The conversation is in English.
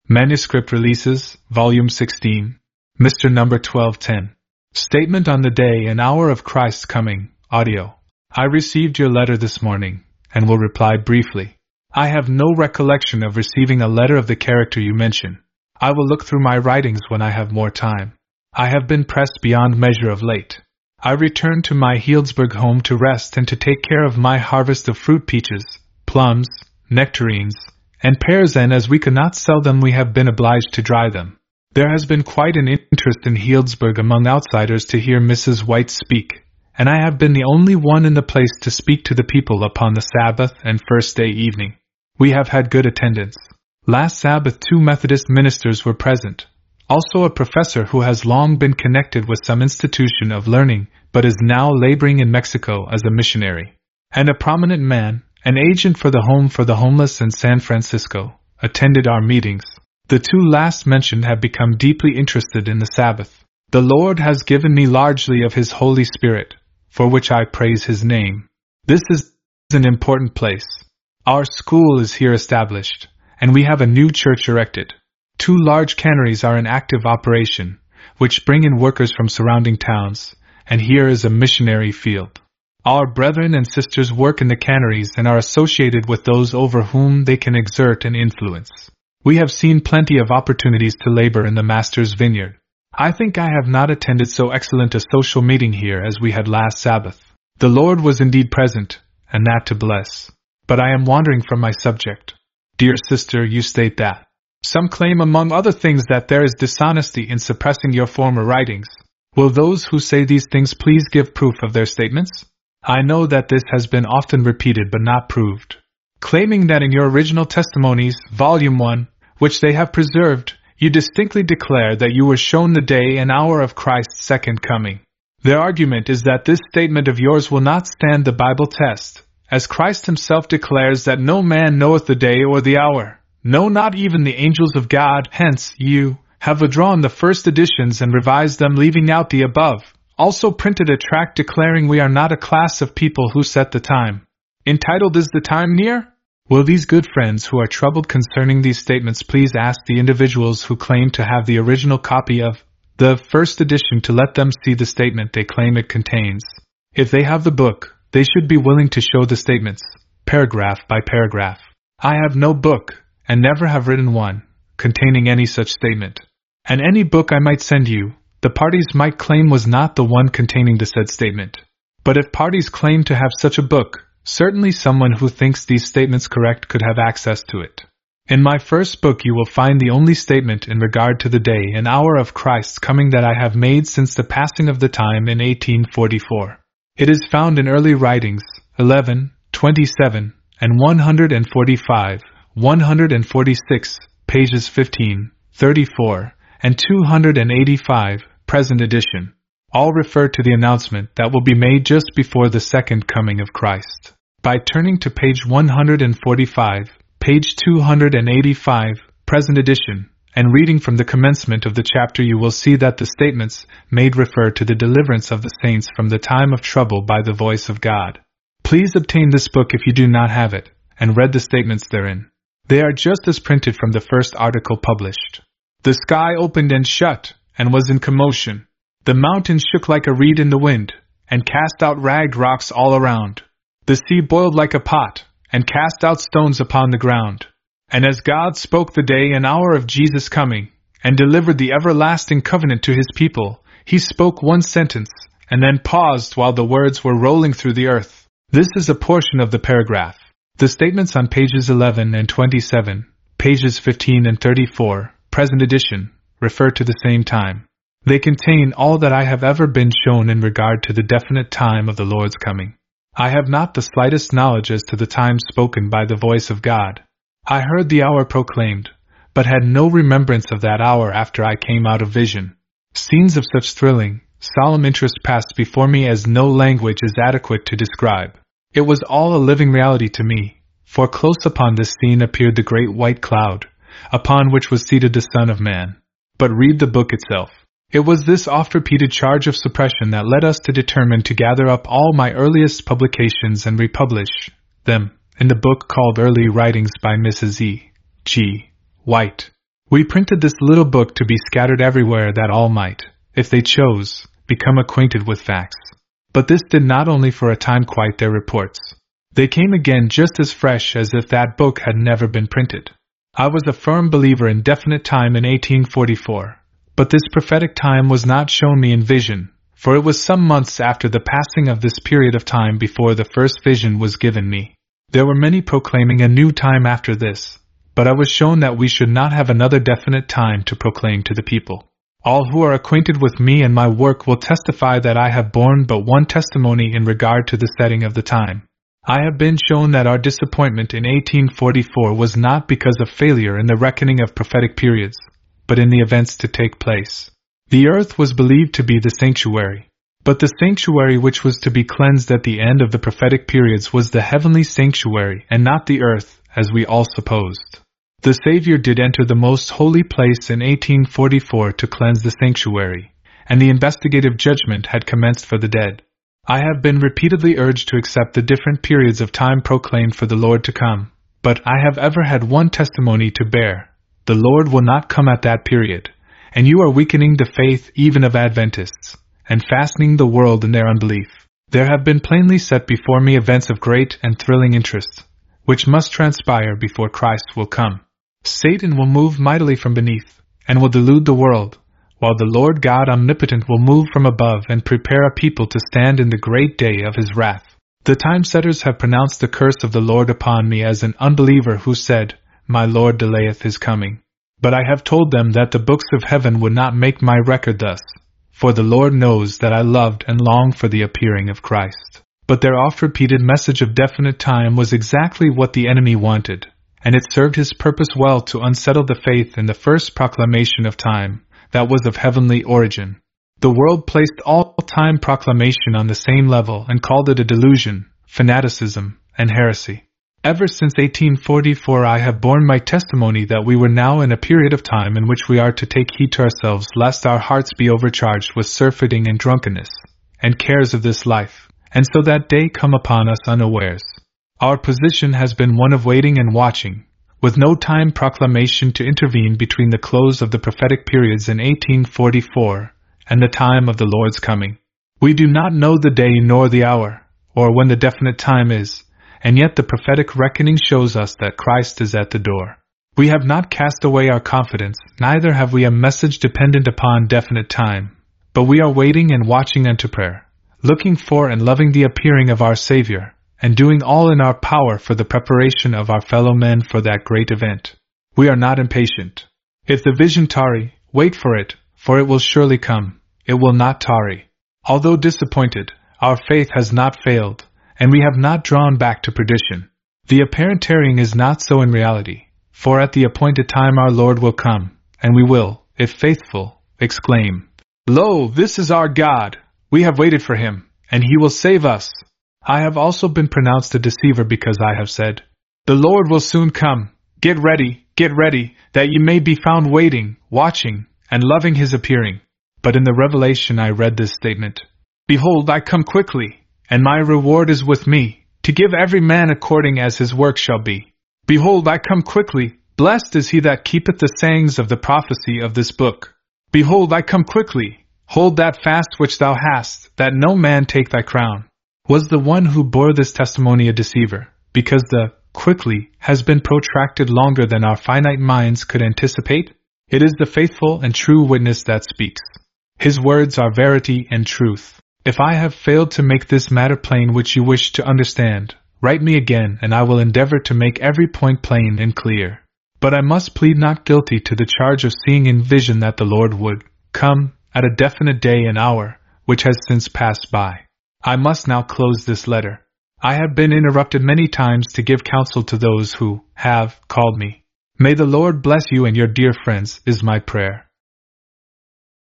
Manuscript Releases, Volume 16, Mr. Number 1210. Statement on the Day and Hour of Christ's Coming, Audio. I received your letter this morning, and will reply briefly. I have no recollection of receiving a letter of the character you mention. I will look through my writings when I have more time. I have been pressed beyond measure of late. I returned to my Healdsburg home to rest and to take care of my harvest of fruit peaches, plums, nectarines, and pears, and as we could not sell them we have been obliged to dry them. There has been quite an interest in Healdsburg among outsiders to hear Mrs. White speak, and I have been the only one in the place to speak to the people upon the Sabbath and first day evening. We have had good attendance. Last Sabbath 2 Methodist ministers were present, also a professor who has long been connected with some institution of learning but is now laboring in Mexico as a missionary, and a prominent man, an agent for the Home for the Homeless in San Francisco, attended our meetings. The 2 last mentioned have become deeply interested in the Sabbath. The Lord has given me largely of His Holy Spirit, for which I praise His name. This is an important place. Our school is here established, and we have a new church erected. 2 large canneries are in active operation, which bring in workers from surrounding towns, and here is a missionary field. Our brethren and sisters work in the canneries and are associated with those over whom they can exert an influence. We have seen plenty of opportunities to labor in the Master's vineyard. I think I have not attended so excellent a social meeting here as we had last Sabbath. The Lord was indeed present, and that to bless. But I am wandering from my subject. Dear sister, you state that some claim among other things that there is dishonesty in suppressing your former writings. Will those who say these things please give proof of their statements? I know that this has been often repeated but not proved. Claiming that in your original testimonies, Volume 1, which they have preserved, you distinctly declare that you were shown the day and hour of Christ's second coming. Their argument is that this statement of yours will not stand the Bible test, as Christ Himself declares that no man knoweth the day or the hour, no, not even the angels of God. Hence, you have withdrawn the first editions and revised them, leaving out the above. Also printed a tract declaring we are not a class of people who set the time. Entitled Is the Time Near? Will these good friends who are troubled concerning these statements please ask the individuals who claim to have the original copy of the first edition to let them see the statement they claim it contains. If they have the book, they should be willing to show the statements, paragraph by paragraph. I have no book, and never have written one, containing any such statement. And any book I might send you, the parties might claim was not the one containing the said statement. But if parties claim to have such a book, certainly someone who thinks these statements correct could have access to it. In my first book you will find the only statement in regard to the day and hour of Christ's coming that I have made since the passing of the time in 1844. It is found in early writings, 11, 27, and 145, 146, pages 15, 34, and 285, present edition. All refer to the announcement that will be made just before the second coming of Christ. By turning to page 145, page 285, present edition, and reading from the commencement of the chapter, you will see that the statements made refer to the deliverance of the saints from the time of trouble by the voice of God. Please obtain this book if you do not have it, and read the statements therein. They are just as printed from the first article published. The sky opened and shut, and was in commotion. The mountains shook like a reed in the wind, and cast out ragged rocks all around. The sea boiled like a pot, and cast out stones upon the ground. And as God spoke the day and hour of Jesus' coming, and delivered the everlasting covenant to His people, He spoke one sentence, and then paused while the words were rolling through the earth. This is a portion of the paragraph. The statements on pages 11 and 27, pages 15 and 34, present edition, refer to the same time. They contain all that I have ever been shown in regard to the definite time of the Lord's coming. I have not the slightest knowledge as to the time spoken by the voice of God. I heard the hour proclaimed, but had no remembrance of that hour after I came out of vision. Scenes of such thrilling, solemn interest passed before me as no language is adequate to describe. It was all a living reality to me, for close upon this scene appeared the great white cloud, upon which was seated the Son of Man. But read the book itself. It was this oft-repeated charge of suppression that led us to determine to gather up all my earliest publications and republish them in the book called Early Writings by Mrs. E. G. White. We printed this little book to be scattered everywhere that all might, if they chose, become acquainted with facts. But this did not only for a time quiet their reports. They came again just as fresh as if that book had never been printed. I was a firm believer in definite time in 1844, but this prophetic time was not shown me in vision, for it was some months after the passing of this period of time before the first vision was given me. There were many proclaiming a new time after this, but I was shown that we should not have another definite time to proclaim to the people. All who are acquainted with me and my work will testify that I have borne but one testimony in regard to the setting of the time. I have been shown that our disappointment in 1844 was not because of failure in the reckoning of prophetic periods, but in the events to take place. The earth was believed to be the sanctuary, but the sanctuary which was to be cleansed at the end of the prophetic periods was the heavenly sanctuary and not the earth, as we all supposed. The Savior did enter the most holy place in 1844 to cleanse the sanctuary, and the investigative judgment had commenced for the dead. I have been repeatedly urged to accept the different periods of time proclaimed for the Lord to come, but I have ever had one testimony to bear: the Lord will not come at that period, and you are weakening the faith even of Adventists, and fastening the world in their unbelief. There have been plainly set before me events of great and thrilling interest, which must transpire before Christ will come. Satan will move mightily from beneath, and will delude the world, while the Lord God omnipotent will move from above and prepare a people to stand in the great day of his wrath. The time-setters have pronounced the curse of the Lord upon me as an unbeliever who said, "My Lord delayeth his coming." But I have told them that the books of heaven would not make my record thus, for the Lord knows that I loved and longed for the appearing of Christ. But their oft-repeated message of definite time was exactly what the enemy wanted, and it served his purpose well to unsettle the faith in the first proclamation of time, that was of heavenly origin. The world placed all time proclamation on the same level and called it a delusion, fanaticism, and heresy. Ever since 1844 I have borne my testimony that we were now in a period of time in which we are to take heed to ourselves lest our hearts be overcharged with surfeiting and drunkenness, and cares of this life, and so that day come upon us unawares. Our position has been one of waiting and watching, with no time proclamation to intervene between the close of the prophetic periods in 1844 and the time of the Lord's coming. We do not know the day nor the hour, or when the definite time is, and yet the prophetic reckoning shows us that Christ is at the door. We have not cast away our confidence, neither have we a message dependent upon definite time, but we are waiting and watching unto prayer, looking for and loving the appearing of our Savior, and doing all in our power for the preparation of our fellow men for that great event. We are not impatient. If the vision tarry, wait for it, for it will surely come. It will not tarry. Although disappointed, our faith has not failed, and we have not drawn back to perdition. The apparent tarrying is not so in reality, for at the appointed time our Lord will come, and we will, if faithful, exclaim, "Lo, this is our God! We have waited for him, and he will save us." I have also been pronounced a deceiver because I have said, "The Lord will soon come. Get ready, that ye may be found waiting, watching, and loving his appearing." But in the Revelation I read this statement, "Behold, I come quickly, and my reward is with me, to give every man according as his work shall be. Behold, I come quickly, blessed is he that keepeth the sayings of the prophecy of this book. Behold, I come quickly, hold that fast which thou hast, that no man take thy crown." Was the one who bore this testimony a deceiver, because the "quickly" has been protracted longer than our finite minds could anticipate? It is the faithful and true witness that speaks. His words are verity and truth. If I have failed to make this matter plain which you wish to understand, write me again and I will endeavor to make every point plain and clear. But I must plead not guilty to the charge of seeing in vision that the Lord would come at a definite day and hour, which has since passed by. I must now close this letter. I have been interrupted many times to give counsel to those who have called me. May the Lord bless you and your dear friends, is my prayer.